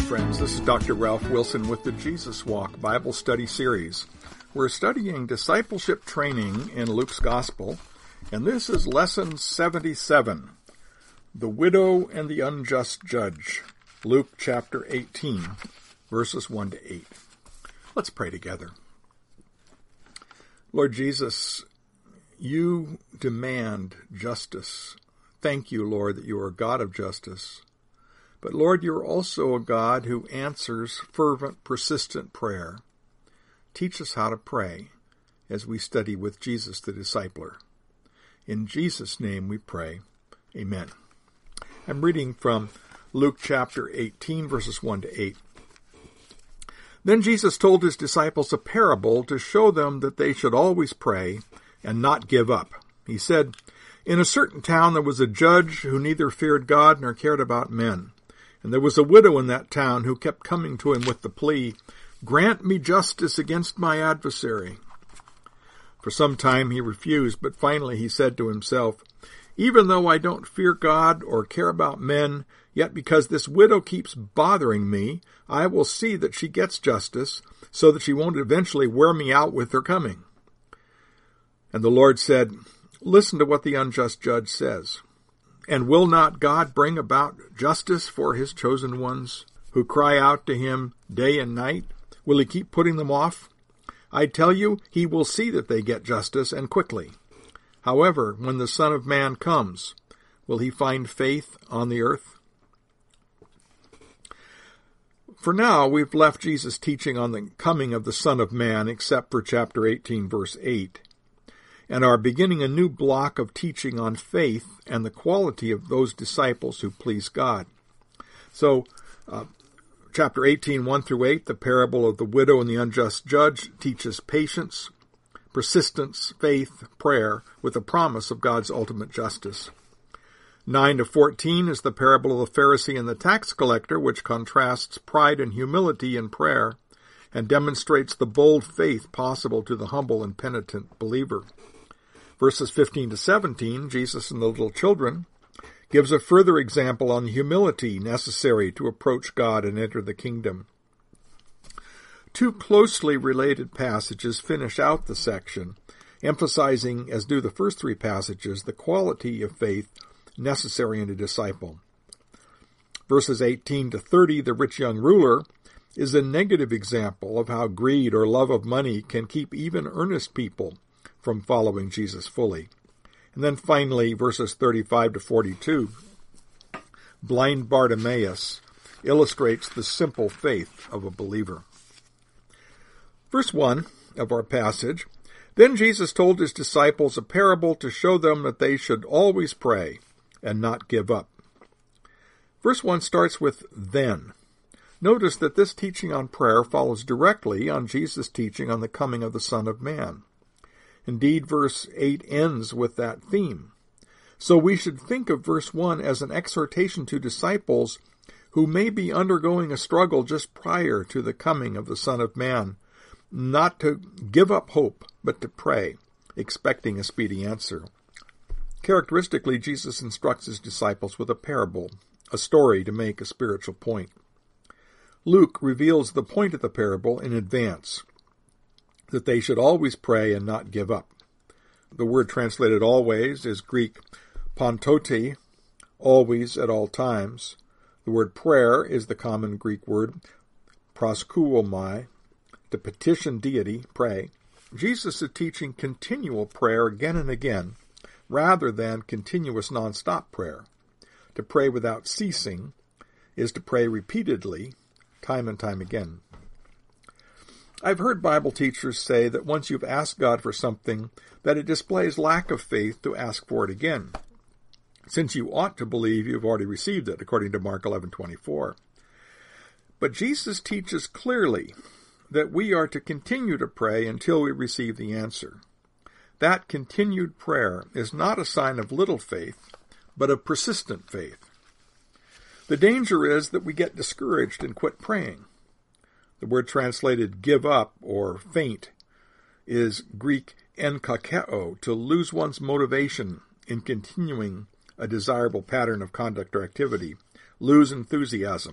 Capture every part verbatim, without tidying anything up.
friends. This is Doctor Ralph Wilson with the Jesus Walk Bible Study Series. We're studying discipleship training in Luke's Gospel, and this is Lesson seventy-seven, The Widow and the Unjust Judge, Luke chapter eighteen, verses one to eight. Let's pray together. Lord Jesus, you demand justice. Thank you, Lord, that you are a God of justice. But Lord, you're also a God who answers fervent, persistent prayer. Teach us how to pray as we study with Jesus the discipler. In Jesus' name we pray. Amen. I'm reading from Luke chapter eighteen, verses one to eight. Then Jesus told his disciples a parable to show them that they should always pray and not give up. He said, "In a certain town there was a judge who neither feared God nor cared about men. And there was a widow in that town who kept coming to him with the plea, 'Grant me justice against my adversary.' For some time he refused, but finally he said to himself, 'Even though I don't fear God or care about men, yet because this widow keeps bothering me, I will see that she gets justice, so that she won't eventually wear me out with her coming.' And the Lord said, 'Listen to what the unjust judge says. And will not God bring about justice for his chosen ones, who cry out to him day and night? Will he keep putting them off? I tell you, he will see that they get justice, and quickly. However, when the Son of Man comes, will he find faith on the earth?" For now, we've left Jesus' teaching on the coming of the Son of Man, except for chapter eighteen, verse eight. And are beginning a new block of teaching on faith and the quality of those disciples who please God. So, uh, chapter eighteen, one through eight, the parable of the widow and the unjust judge, teaches patience, persistence, faith, prayer, with the promise of God's ultimate justice. nine to fourteen is the parable of the Pharisee and the tax collector, which contrasts pride and humility in prayer and demonstrates the bold faith possible to the humble and penitent believer. Verses fifteen to seventeen, Jesus and the little children, gives a further example on the humility necessary to approach God and enter the kingdom. Two closely related passages finish out the section, emphasizing, as do the first three passages, the quality of faith necessary in a disciple. Verses eighteen to thirty, the rich young ruler, is a negative example of how greed or love of money can keep even earnest people from following Jesus fully. And then finally, verses thirty-five to forty-two, blind Bartimaeus illustrates the simple faith of a believer. Verse one of our passage, "Then Jesus told his disciples a parable to show them that they should always pray and not give up." Verse one starts with "then." Notice that this teaching on prayer follows directly on Jesus' teaching on the coming of the Son of Man. Indeed, verse eight ends with that theme. So we should think of verse one as an exhortation to disciples who may be undergoing a struggle just prior to the coming of the Son of Man, not to give up hope, but to pray, expecting a speedy answer. Characteristically, Jesus instructs his disciples with a parable, a story to make a spiritual point. Luke reveals the point of the parable in advance, that they should always pray and not give up. The word translated always is Greek pantote, always at all times. The word prayer is the common Greek word proskuomai, to petition deity, pray. Jesus is teaching continual prayer again and again, rather than continuous non-stop prayer. To pray without ceasing is to pray repeatedly, time and time again. I've heard Bible teachers say that once you've asked God for something, that it displays lack of faith to ask for it again, since you ought to believe you've already received it, according to Mark eleven twenty-four. But Jesus teaches clearly that we are to continue to pray until we receive the answer. That continued prayer is not a sign of little faith, but of persistent faith. The danger is that we get discouraged and quit praying. The word translated give up or faint is Greek enkakeo, to lose one's motivation in continuing a desirable pattern of conduct or activity, lose enthusiasm.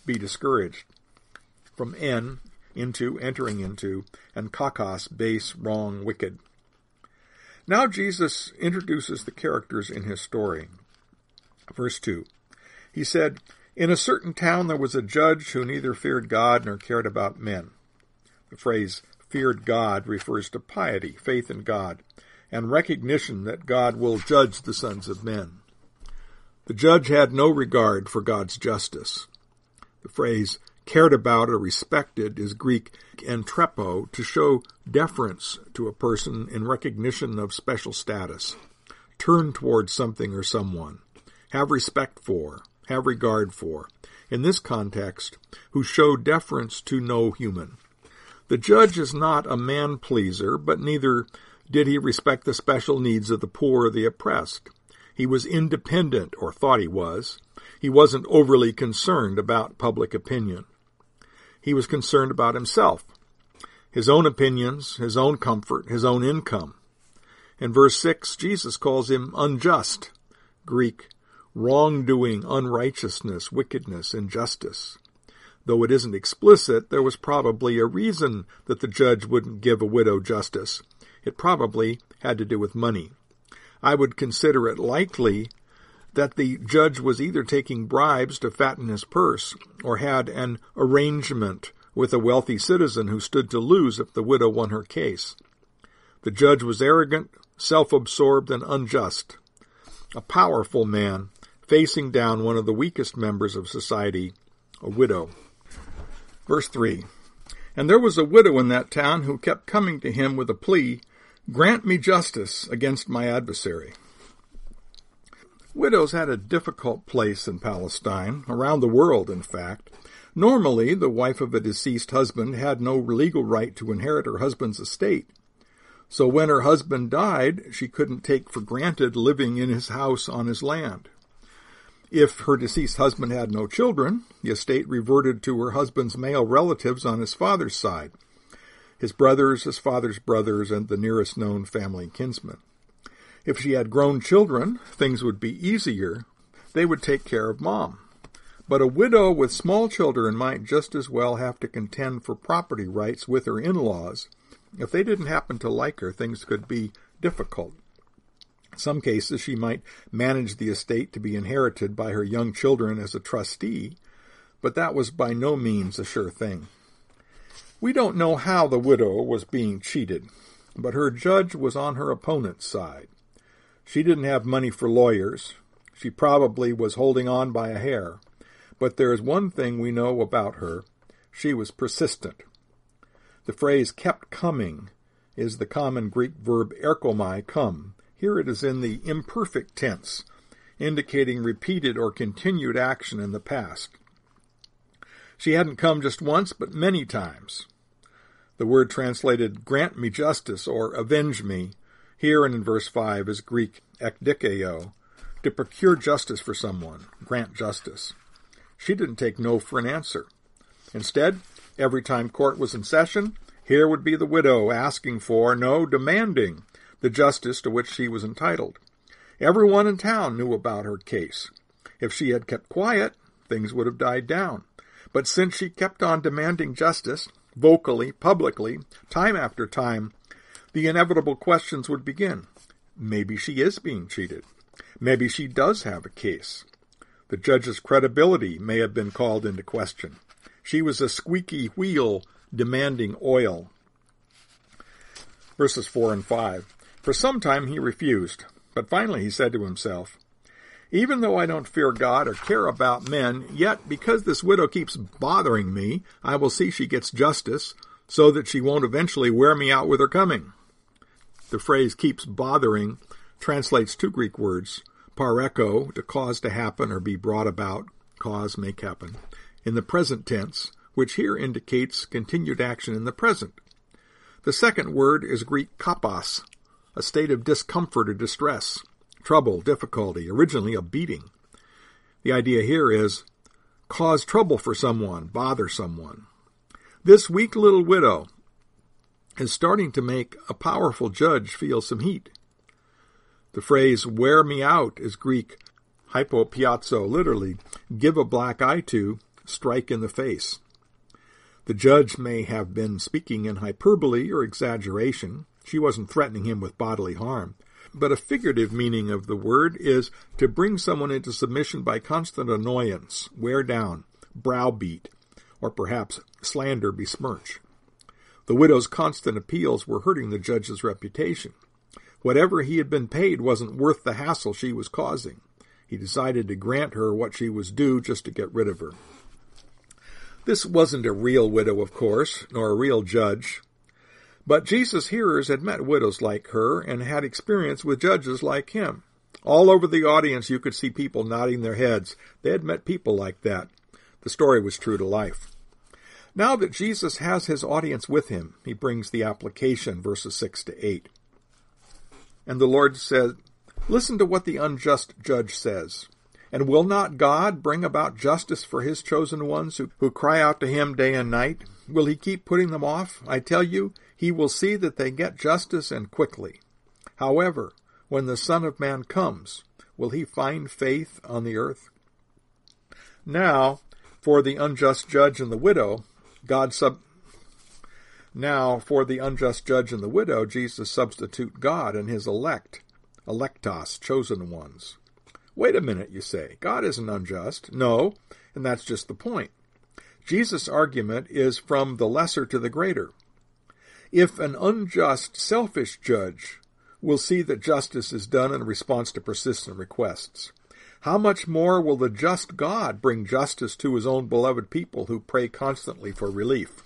be discouraged. From en, into, entering into, and kakos, base, wrong, wicked. Now Jesus introduces the characters in his story. Verse two. He said, "In a certain town there was a judge who neither feared God nor cared about men." The phrase feared God refers to piety, faith in God, and recognition that God will judge the sons of men. The judge had no regard for God's justice. The phrase cared about or respected is Greek entrepo, to show deference to a person in recognition of special status. Turn towards something or someone. Have respect for. Have regard for. In this context, who show deference to no human. The judge is not a man-pleaser, but neither did he respect the special needs of the poor or the oppressed. He was independent, or thought he was. He wasn't overly concerned about public opinion. He was concerned about himself, his own opinions, his own comfort, his own income. In verse six, Jesus calls him unjust, Greek, wrongdoing, unrighteousness, wickedness, injustice. Though it isn't explicit, there was probably a reason that the judge wouldn't give a widow justice. It probably had to do with money. I would consider it likely that the judge was either taking bribes to fatten his purse or had an arrangement with a wealthy citizen who stood to lose if the widow won her case. The judge was arrogant, self-absorbed, and unjust. A powerful man facing down one of the weakest members of society, a widow. Verse three, "And there was a widow in that town who kept coming to him with a plea, 'Grant me justice against my adversary.'" Widows had a difficult place in Palestine, around the world, in fact. Normally, the wife of a deceased husband had no legal right to inherit her husband's estate. So when her husband died, she couldn't take for granted living in his house on his land. If her deceased husband had no children, the estate reverted to her husband's male relatives on his father's side, his brothers, his father's brothers, and the nearest known family kinsmen. If she had grown children, things would be easier. They would take care of mom. But a widow with small children might just as well have to contend for property rights with her in-laws. If they didn't happen to like her, things could be difficult. In some cases, she might manage the estate to be inherited by her young children as a trustee, but that was by no means a sure thing. We don't know how the widow was being cheated, but her judge was on her opponent's side. She didn't have money for lawyers. She probably was holding on by a hair. But there is one thing we know about her. She was persistent. The phrase kept coming is the common Greek verb erkomai, come. Here it is in the imperfect tense, indicating repeated or continued action in the past. She hadn't come just once, but many times. The word translated, grant me justice, or avenge me, here and in verse five is Greek ekdikeo, to procure justice for someone, grant justice. She didn't take no for an answer. Instead, every time court was in session, here would be the widow asking for, no, demanding, the justice to which she was entitled. Everyone in town knew about her case. If she had kept quiet, things would have died down. But since she kept on demanding justice, vocally, publicly, time after time, the inevitable questions would begin. Maybe she is being cheated. Maybe she does have a case. The judge's credibility may have been called into question. She was a squeaky wheel demanding oil. Verses four and five. For some time he refused, but finally he said to himself, even though I don't fear God or care about men, yet because this widow keeps bothering me, I will see she gets justice, so that she won't eventually wear me out with her coming. The phrase keeps bothering translates two Greek words, pareko, to cause to happen or be brought about, cause, make happen, in the present tense, which here indicates continued action in the present. The second word is Greek kapos, a state of discomfort or distress, trouble, difficulty, originally a beating. The idea here is cause trouble for someone, bother someone. This weak little widow is starting to make a powerful judge feel some heat. The phrase, wear me out, is Greek hypopiazzo, literally, give a black eye to, strike in the face. The judge may have been speaking in hyperbole or exaggeration. She wasn't threatening him with bodily harm. But a figurative meaning of the word is to bring someone into submission by constant annoyance, wear down, browbeat, or perhaps slander, besmirch. The widow's constant appeals were hurting the judge's reputation. Whatever he had been paid wasn't worth the hassle she was causing. He decided to grant her what she was due just to get rid of her. This wasn't a real widow, of course, nor a real judge. But Jesus' hearers had met widows like her and had experience with judges like him. All over the audience you could see people nodding their heads. They had met people like that. The story was true to life. Now that Jesus has his audience with him, he brings the application, verses six to eight. And the Lord said, "Listen to what the unjust judge says. And will not God bring about justice for his chosen ones who, who cry out to him day and night? Will he keep putting them off? I tell you, he will see that they get justice and quickly. However, when the Son of Man comes, will he find faith on the earth?" Now, for the unjust judge and the widow, God sub... Now, for the unjust judge and the widow, Jesus substitute God and his elect, electos, chosen ones. Wait a minute, you say. God isn't unjust. No, and that's just the point. Jesus' argument is from the lesser to the greater. If an unjust, selfish judge will see that justice is done in response to persistent requests, how much more will the just God bring justice to his own beloved people who pray constantly for relief?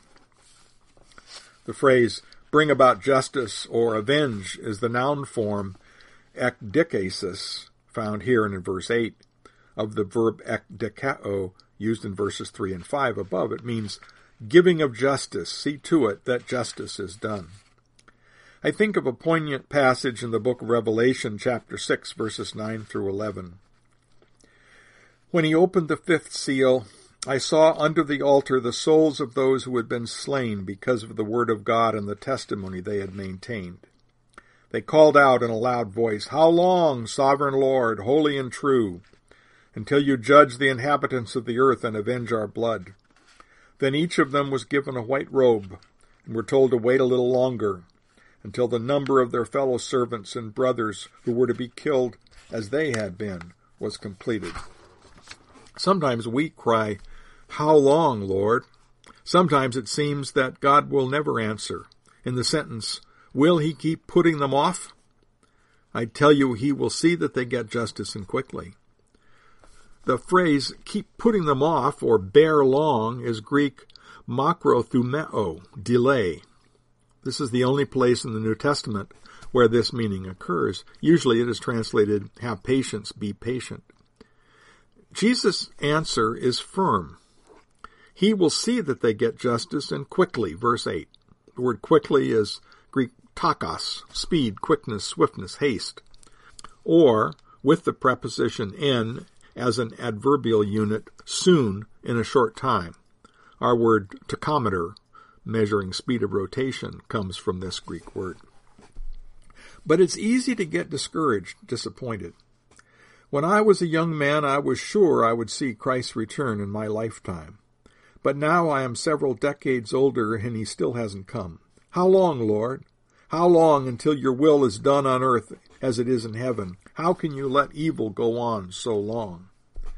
The phrase, bring about justice or avenge, is the noun form ekdikesis, found here and in verse eight, of the verb ekdikao, used in verses three and five above. It means giving of justice. See to it that justice is done. I think of a poignant passage in the book of Revelation, chapter six, verses nine through eleven. When he opened the fifth seal, I saw under the altar the souls of those who had been slain because of the word of God and the testimony they had maintained. They called out in a loud voice, "How long, sovereign Lord, holy and true, until you judge the inhabitants of the earth and avenge our blood?" Then each of them was given a white robe, and were told to wait a little longer, until the number of their fellow servants and brothers who were to be killed as they had been was completed. Sometimes we cry, "How long, Lord?" Sometimes it seems that God will never answer. In the sentence, "Will he keep putting them off?" I tell you, he will see that they get justice and quickly. The phrase, keep putting them off, or bear long, is Greek makrothumeo, delay. This is the only place in the New Testament where this meaning occurs. Usually it is translated, have patience, be patient. Jesus' answer is firm. He will see that they get justice and quickly, verse eight. The word quickly is Greek takos, speed, quickness, swiftness, haste. Or, with the preposition in as an adverbial unit, soon, in a short time. Our word tachometer, measuring speed of rotation, comes from this Greek word. But it's easy to get discouraged, disappointed. When I was a young man, I was sure I would see Christ's return in my lifetime. But now I am several decades older, and he still hasn't come. How long, Lord? How long until your will is done on earth as it is in heaven? How can you let evil go on so long?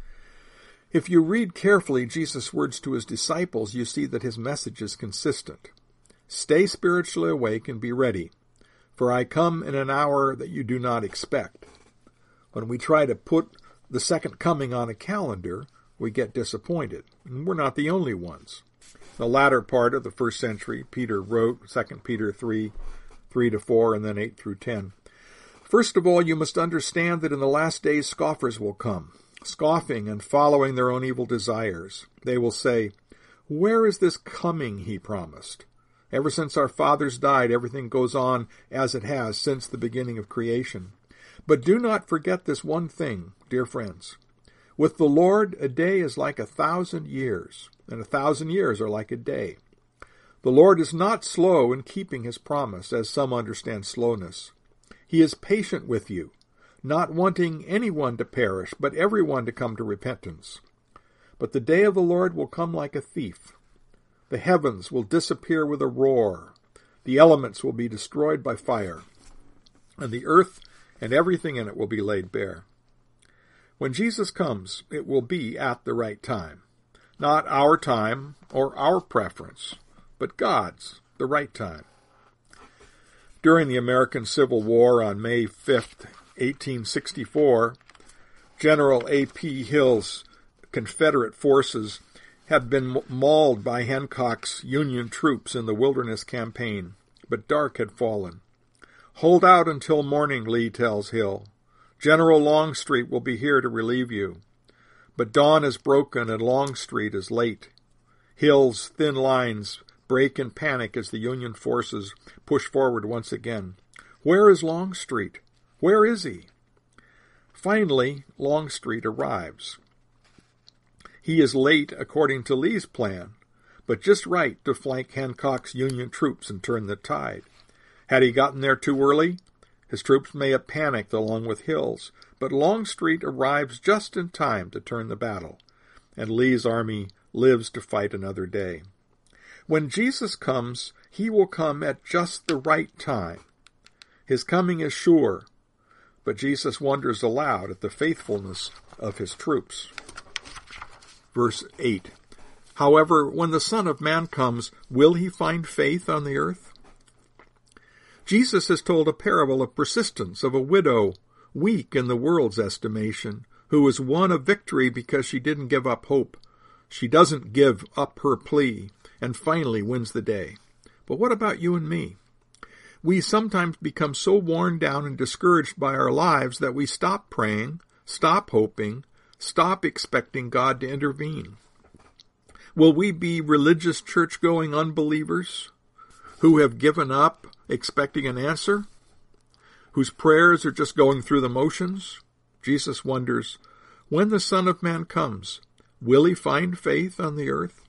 If you read carefully Jesus' words to his disciples, you see that his message is consistent. Stay spiritually awake and be ready, for I come in an hour that you do not expect. When we try to put the second coming on a calendar, we get disappointed, and we're not the only ones. The latter part of the first century, Peter wrote, Second Peter three, three to four, and then eight through ten. First of all, you must understand that in the last days scoffers will come, scoffing and following their own evil desires. They will say, "Where is this coming he promised? Ever since our fathers died, everything goes on as it has since the beginning of creation. But do not forget this one thing, dear friends. With the Lord, a day is like a thousand years, and a thousand years are like a day. The Lord is not slow in keeping his promise, as some understand slowness. He is patient with you, not wanting anyone to perish, but everyone to come to repentance. But the day of the Lord will come like a thief. The heavens will disappear with a roar. The elements will be destroyed by fire, and the earth and everything in it will be laid bare. When Jesus comes, it will be at the right time. Not our time or our preference, but God's, the right time. During the American Civil War on May fifth, eighteen sixty-four, General A P Hill's Confederate forces had been mauled by Hancock's Union troops in the Wilderness Campaign, but dark had fallen. "Hold out until morning," Lee tells Hill. "General Longstreet will be here to relieve you." But dawn is broken and Longstreet is late. Hill's thin lines break in panic as the Union forces push forward once again. Where is Longstreet? Where is he? Finally, Longstreet arrives. He is late according to Lee's plan, but just right to flank Hancock's Union troops and turn the tide. Had he gotten there too early, his troops may have panicked along with Hill's, but Longstreet arrives just in time to turn the battle, and Lee's army lives to fight another day. When Jesus comes, he will come at just the right time. His coming is sure, but Jesus wonders aloud at the faithfulness of his troops. Verse eight. However, when the Son of Man comes, will he find faith on the earth? Jesus has told a parable of persistence of a widow, weak in the world's estimation, who has won a victory because she didn't give up hope. She doesn't give up her plea, and finally wins the day. But what about you and me? We sometimes become so worn down and discouraged by our lives that we stop praying, stop hoping, stop expecting God to intervene. Will we be religious church-going unbelievers who have given up expecting an answer, whose prayers are just going through the motions? Jesus wonders, when the Son of Man comes, will he find faith on the earth?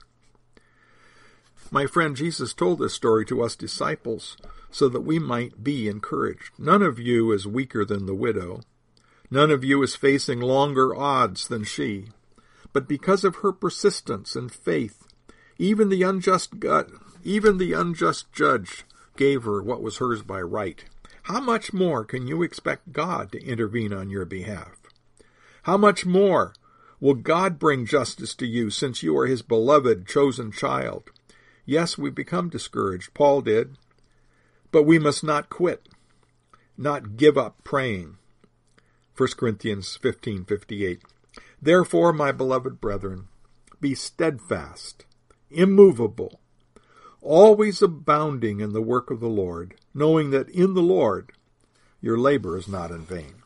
My friend, Jesus told this story to us disciples so that we might be encouraged. None of you is weaker than the widow. None of you is facing longer odds than she. But because of her persistence and faith, even the unjust God, even the unjust judge gave her what was hers by right. How much more can you expect God to intervene on your behalf? How much more will God bring justice to you since you are his beloved, chosen child? Yes, we become discouraged. Paul did. But we must not quit, not give up praying. First Corinthians fifteen fifty-eight. Therefore, my beloved brethren, be steadfast, immovable, always abounding in the work of the Lord, knowing that in the Lord your labor is not in vain.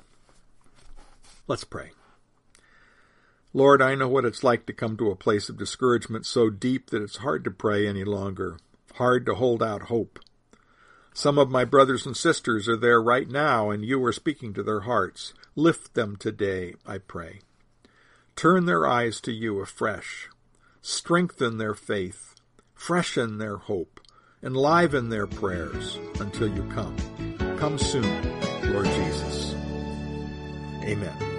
Let's pray. Lord, I know what it's like to come to a place of discouragement so deep that it's hard to pray any longer, hard to hold out hope. Some of my brothers and sisters are there right now, and you are speaking to their hearts. Lift them today, I pray. Turn their eyes to you afresh. Strengthen their faith. Freshen their hope. Enliven their prayers until you come. Come soon, Lord Jesus. Amen.